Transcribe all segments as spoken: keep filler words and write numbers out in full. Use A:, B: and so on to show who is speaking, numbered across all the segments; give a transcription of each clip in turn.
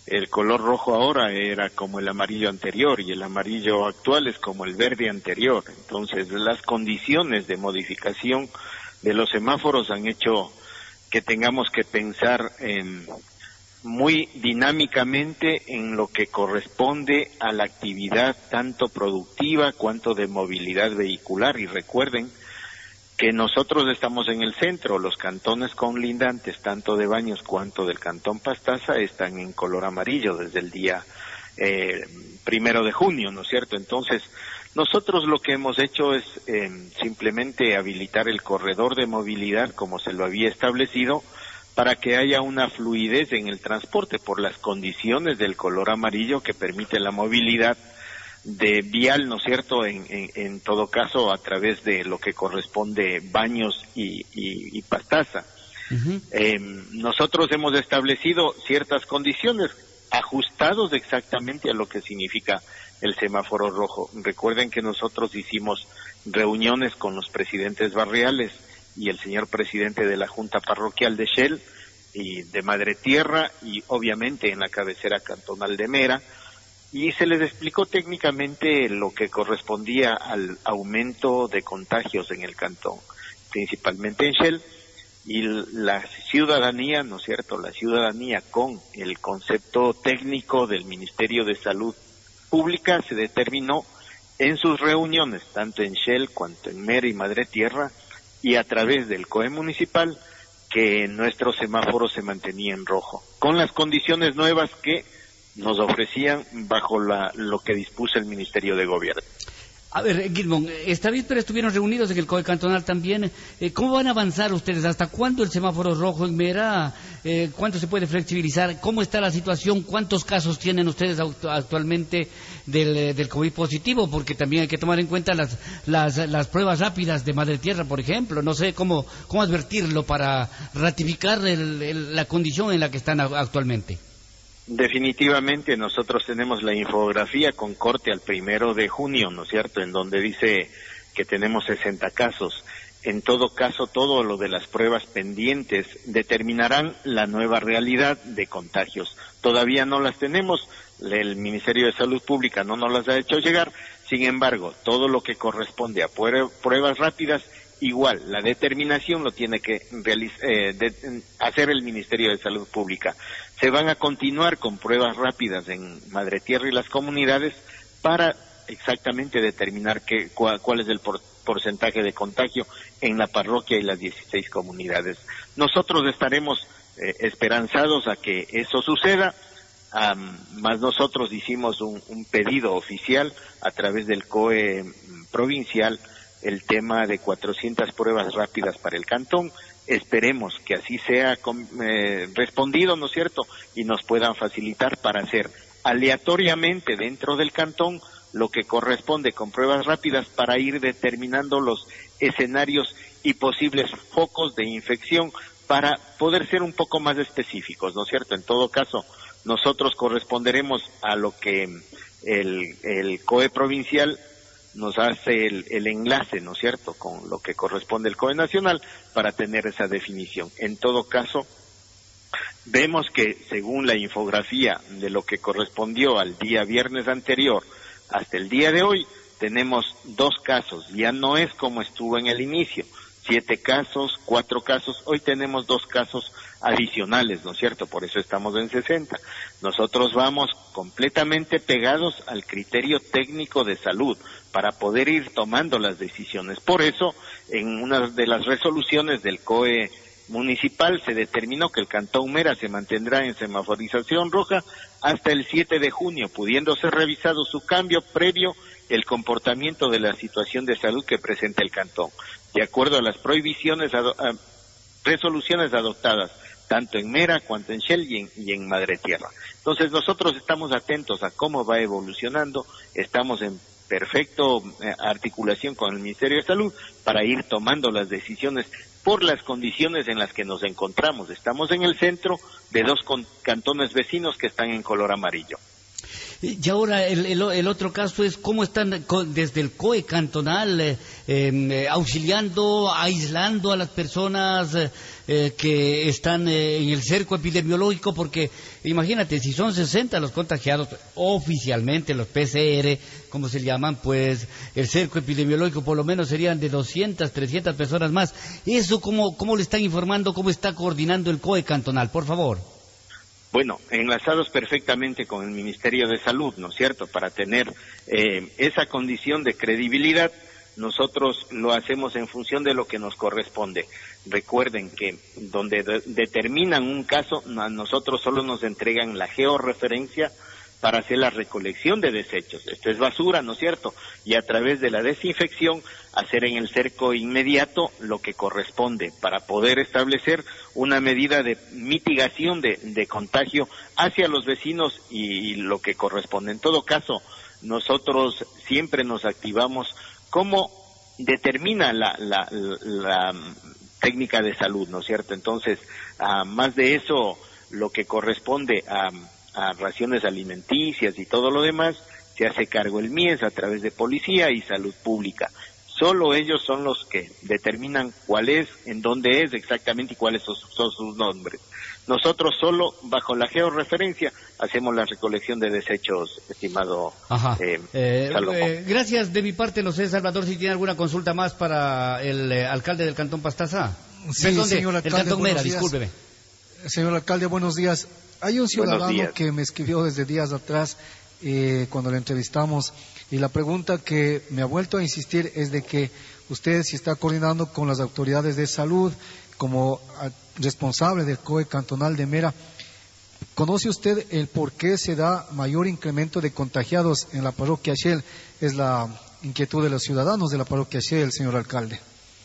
A: el color rojo ahora era como el amarillo anterior y el amarillo actual es como el verde anterior. Entonces, las condiciones de modificación de los semáforos han hecho que tengamos que pensar en, muy dinámicamente en lo que corresponde a la actividad tanto productiva cuanto de movilidad vehicular. Y recuerden que nosotros estamos en el centro, los cantones conlindantes, tanto de Baños cuanto del cantón Pastaza, están en color amarillo desde el día eh, primero de junio, ¿no es cierto? Entonces, nosotros lo que hemos hecho es eh, simplemente habilitar el corredor de movilidad como se lo había establecido, para que haya una fluidez en el transporte por las condiciones del color amarillo que permite la movilidad de vial, ¿no es cierto?, en, en, en todo caso a través de lo que corresponde Baños y, y, y Pastaza. Uh-huh. Eh, nosotros hemos establecido ciertas condiciones ajustados exactamente a lo que significa el semáforo rojo. Recuerden que nosotros hicimos reuniones con los presidentes barriales y el señor presidente de la Junta Parroquial de Shell y de Madre Tierra y obviamente en la cabecera cantonal de Mera, y se les explicó técnicamente lo que correspondía al aumento de contagios en el cantón, principalmente en Shell, y la ciudadanía, ¿no es cierto?, la ciudadanía con el concepto técnico del Ministerio de Salud Pública se determinó en sus reuniones, tanto en Shell cuanto en Mera y Madre Tierra, y a través del C O E municipal, que nuestro semáforo se mantenía en rojo, con las condiciones nuevas que nos ofrecían bajo la, lo que dispuso el Ministerio de Gobierno.
B: A ver, Gilmón, esta víspera estuvieron reunidos en el C O E cantonal también. Eh, ¿Cómo van a avanzar ustedes? ¿Hasta cuándo el semáforo rojo en Mera? Eh, ¿Cuánto se puede flexibilizar? ¿Cómo está la situación? ¿Cuántos casos tienen ustedes actualmente del, del COVID positivo? Porque también hay que tomar en cuenta las, las, las pruebas rápidas de Madre Tierra, por ejemplo. No sé cómo, cómo advertirlo para ratificar el, el, la condición en la que están actualmente.
A: Definitivamente nosotros tenemos la infografía con corte al primero de junio, ¿no es cierto?, en donde dice que tenemos sesenta casos. En todo caso, todo lo de las pruebas pendientes determinarán la nueva realidad de contagios. Todavía no las tenemos, el Ministerio de Salud Pública no nos las ha hecho llegar, sin embargo, todo lo que corresponde a pruebas rápidas, igual, la determinación lo tiene que realiz- eh, de, hacer el Ministerio de Salud Pública. Se van a continuar con pruebas rápidas en Madre Tierra y las comunidades para exactamente determinar qué, cuál, cuál es el por, porcentaje de contagio en la parroquia y las dieciséis comunidades. Nosotros estaremos eh, esperanzados a que eso suceda, um, más nosotros hicimos un, un pedido oficial a través del C O E provincial, el tema de cuatrocientas pruebas rápidas para el cantón. Esperemos que así sea eh, respondido, ¿no es cierto?, y nos puedan facilitar para hacer aleatoriamente dentro del cantón lo que corresponde con pruebas rápidas para ir determinando los escenarios y posibles focos de infección para poder ser un poco más específicos, ¿no es cierto? En todo caso, nosotros corresponderemos a lo que el, el C O E provincial nos hace el, el enlace, ¿no es cierto?, con lo que corresponde el C O E nacional para tener esa definición. En todo caso, vemos que según la infografía de lo que correspondió al día viernes anterior hasta el día de hoy, tenemos dos casos, ya no es como estuvo en el inicio, siete casos, cuatro casos, hoy tenemos dos casos adicionales, ¿no es cierto?, por eso estamos en sesenta. Nosotros vamos completamente pegados al criterio técnico de salud para poder ir tomando las decisiones. Por eso, en una de las resoluciones del C O E municipal se determinó que el Cantón Mera se mantendrá en semaforización roja hasta el siete de junio, pudiendo ser revisado su cambio previo el comportamiento de la situación de salud que presenta el cantón, de acuerdo a las prohibiciones, ado- a resoluciones adoptadas tanto en Mera cuanto en Shell y en, y en Madre Tierra. Entonces nosotros estamos atentos a cómo va evolucionando, estamos en perfecto eh, articulación con el Ministerio de Salud para ir tomando las decisiones por las condiciones en las que nos encontramos. Estamos en el centro de dos con, cantones vecinos que están en color amarillo.
B: Y ahora el, el, el otro caso es cómo están con, desde el C O E cantonal eh, eh, auxiliando, aislando a las personas eh, eh, que están eh, en el cerco epidemiológico, porque imagínate, si son sesenta los contagiados, oficialmente los P C R, como se llaman, pues el cerco epidemiológico por lo menos serían de doscientas, trescientas personas más. ¿Eso cómo, cómo le están informando, cómo está coordinando el C O E cantonal, por favor?
A: Bueno, enlazados perfectamente con el Ministerio de Salud, ¿no es cierto? Para tener eh, esa condición de credibilidad, nosotros lo hacemos en función de lo que nos corresponde. Recuerden que donde de- determinan un caso, a nosotros solo nos entregan la georreferencia para hacer la recolección de desechos. Esto es basura, ¿no es cierto? Y a través de la desinfección, hacer en el cerco inmediato lo que corresponde para poder establecer una medida de mitigación de, de contagio hacia los vecinos y, y lo que corresponde. En todo caso, nosotros siempre nos activamos como determina la, la, la, la técnica de salud, ¿no es cierto? Entonces, uh, más de eso, lo que corresponde a a raciones alimenticias y todo lo demás, se hace cargo el M I E S a través de policía y salud pública. Solo ellos son los que determinan cuál es, en dónde es exactamente y cuáles son, son sus nombres. Nosotros solo, bajo la georreferencia, hacemos la recolección de desechos, estimado eh,
B: eh, eh, Gracias de mi parte, no sé, Salvador, si tiene alguna consulta más para el eh, alcalde del Cantón Pastaza.
C: Sí, señor alcalde,
B: el Cantón Mera, discúlpeme.
C: Señor alcalde, buenos días. Hay un ciudadano que me escribió desde días atrás eh, cuando le entrevistamos, y la pregunta que me ha vuelto a insistir es de que usted, si está coordinando con las autoridades de salud como a, responsable del C O E cantonal de Mera, ¿conoce usted el por qué se da mayor incremento de contagiados en la parroquia Shell? Es la inquietud de los ciudadanos de la parroquia Shell, señor alcalde.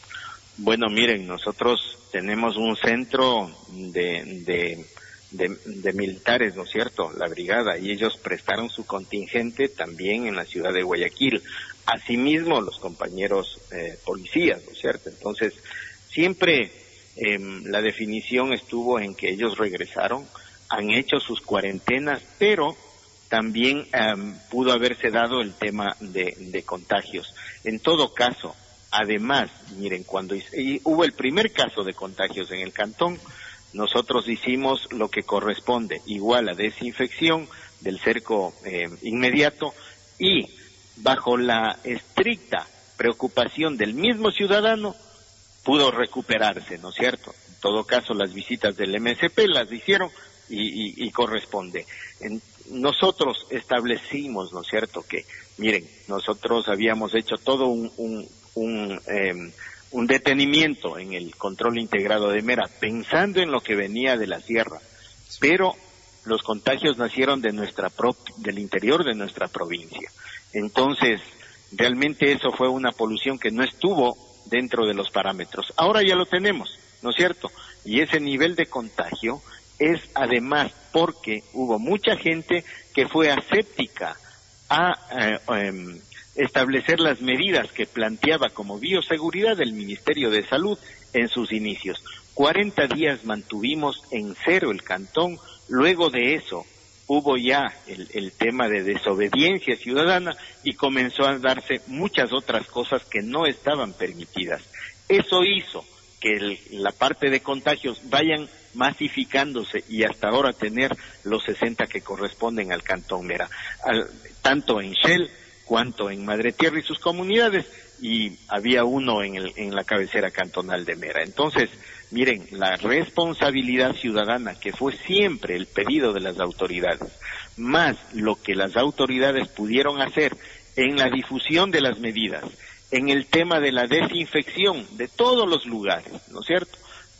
A: Bueno, miren, nosotros tenemos un centro de... de De, de militares, ¿no es cierto?, la brigada, y ellos prestaron su contingente también en la ciudad de Guayaquil. Asimismo, los compañeros eh, policías, ¿no es cierto? Entonces, siempre eh, la definición estuvo en que ellos regresaron, han hecho sus cuarentenas, pero también eh, pudo haberse dado el tema de, de contagios. En todo caso, además, miren, cuando y hubo el primer caso de contagios en el cantón, nosotros hicimos lo que corresponde, igual a desinfección del cerco eh, inmediato, y bajo la estricta preocupación del mismo ciudadano pudo recuperarse, ¿no es cierto? En todo caso, las visitas del M S P las hicieron y, y, y corresponde. En, nosotros establecimos, ¿no es cierto?, que, miren, nosotros habíamos hecho todo un... un, un eh, un detenimiento en el control integrado de Mera, pensando en lo que venía de la sierra, pero los contagios nacieron de nuestra pro, del interior de nuestra provincia. Entonces, realmente eso fue una polución que no estuvo dentro de los parámetros. Ahora ya lo tenemos, ¿no es cierto? Y ese nivel de contagio es además porque hubo mucha gente que fue aséptica a... Eh, eh, establecer las medidas que planteaba como bioseguridad el Ministerio de Salud en sus inicios. cuarenta días mantuvimos en cero el cantón, luego de eso hubo ya el, el tema de desobediencia ciudadana y comenzó a darse muchas otras cosas que no estaban permitidas. Eso hizo que el, la parte de contagios vayan masificándose y hasta ahora tener los sesenta que corresponden al cantón Mera, al, tanto en Shell cuanto en Madre Tierra y sus comunidades, y había uno en, el, en la cabecera cantonal de Mera. Entonces, miren, la responsabilidad ciudadana, que fue siempre el pedido de las autoridades, más lo que las autoridades pudieron hacer en la difusión de las medidas, en el tema de la desinfección de todos los lugares, ¿no es cierto?,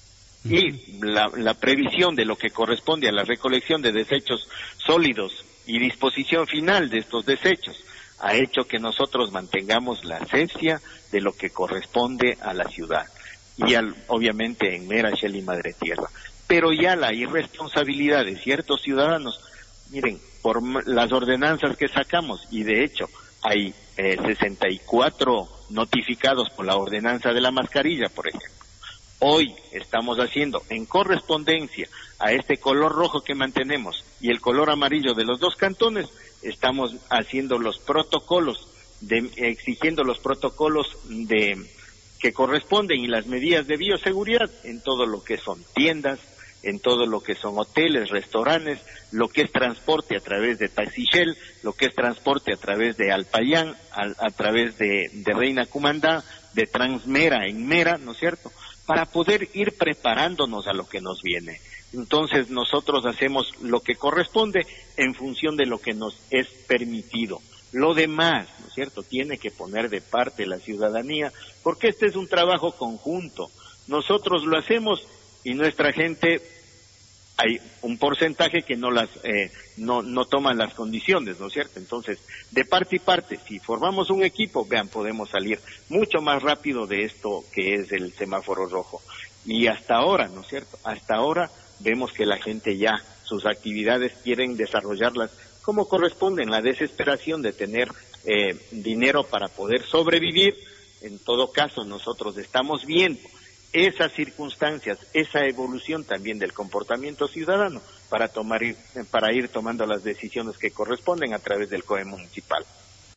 A: y la, la previsión de lo que corresponde a la recolección de desechos sólidos y disposición final de estos desechos, ha hecho que nosotros mantengamos la asepsia de lo que corresponde a la ciudad y al, obviamente en Mera, Shell y Madre Tierra. Pero ya la irresponsabilidad de ciertos ciudadanos, miren, por las ordenanzas que sacamos, y de hecho hay eh, sesenta y cuatro notificados por la ordenanza de la mascarilla, por ejemplo, hoy estamos haciendo en correspondencia a este color rojo que mantenemos y el color amarillo de los dos cantones, estamos haciendo los protocolos, de, exigiendo los protocolos de que corresponden y las medidas de bioseguridad en todo lo que son tiendas, en todo lo que son hoteles, restaurantes, lo que es transporte a través de Taxi Shell, lo que es transporte a través de Alpayán, a, a través de, de Reina Cumandá, de Transmera en Mera, ¿no es cierto?, para poder ir preparándonos a lo que nos viene. Entonces nosotros hacemos lo que corresponde en función de lo que nos es permitido. Lo demás, ¿no es cierto?, tiene que poner de parte la ciudadanía, porque este es un trabajo conjunto. Nosotros lo hacemos y nuestra gente, hay un porcentaje que no las eh, no no toman las condiciones, ¿no es cierto? Entonces, de parte y parte, si formamos un equipo, vean, podemos salir mucho más rápido de esto que es el semáforo rojo. Y hasta ahora, ¿no es cierto?, hasta ahora vemos que la gente ya, sus actividades quieren desarrollarlas como corresponde, en la desesperación de tener eh, dinero para poder sobrevivir. En todo caso, nosotros estamos viendo esas circunstancias, esa evolución también del comportamiento ciudadano para tomar para ir tomando las decisiones que corresponden a través del C O E municipal.